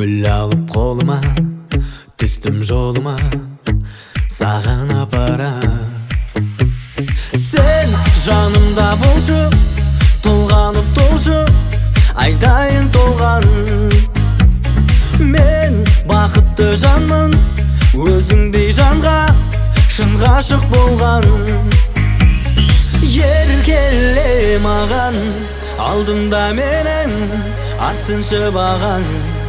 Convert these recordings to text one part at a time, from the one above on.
Gül alıp koluma, düştüm joluma, sağan apara. Sen janımda bolju, tolganıp dolju, aytayın tolgan. Men bakıtты жанмын, өзіңдей жанға шын ғашық болған. Еркеле маған, алдымда менің артыншы баған.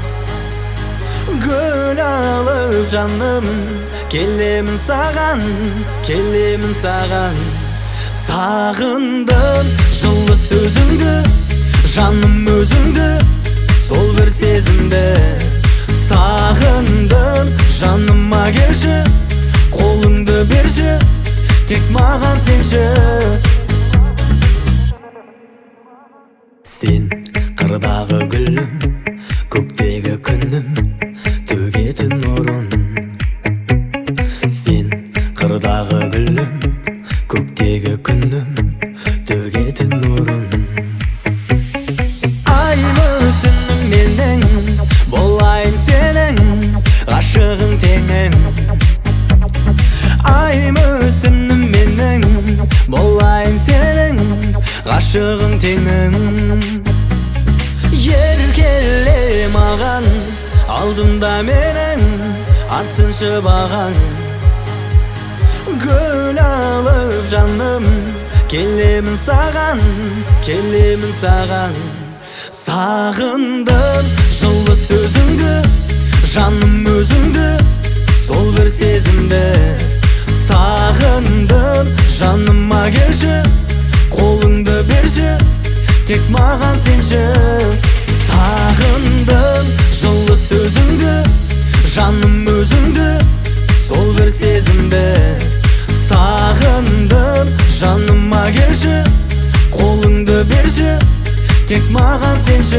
Гүл алып жаным, келемін саған, келемін саған. Сағындым жылы сөзіңді, жаным өзіңді, сол бір сезімді. Сағындым жаныма келші, қолыңды берші, тек маған сенші. Сен қырдағы гүлім, көктегі күнім, төгетін нұрын. Сен қырдағы гүлім, көктегі күнім, төгетін нұрын. Айлы түнім менің, болайын сенің ғашығың теңің. Айлы түнім менің, болайын сенің ғашығың теңің. Еркеле маған, алдымда менің артыншы баған. Гүл алып жаным, келемін саған, келемін саған. Сағындым жылы сөзіңді, жаным өзіңді, сол бір сезімді. Сағындым жаныма келші, қолыңды берші, тек маған сенші. Сағындым жылы сөзіңді, жаным өзіңді, сол бір сезімді. Сағындым жаныма келші, қолыңды берші, тек маған сенші.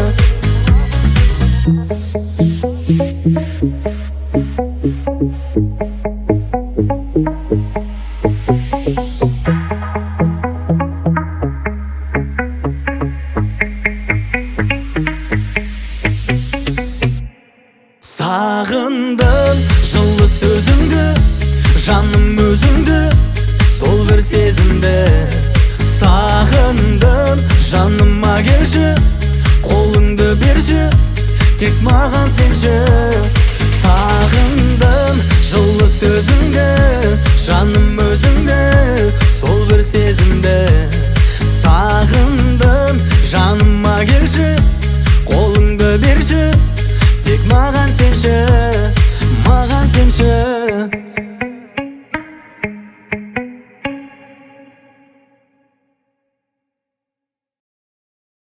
Сағындым жылы сөзіңді, жаным өзіңді, сол бір сезімді. Сағындым жаныма келші, қолыңды берші, тек маған сенші. Сағындым жылы сөзіңді, жаным өзіңді, сол бір сезімді. Сағындым жаныма келші, қолыңды берші, тек маған сенші, маған сенші.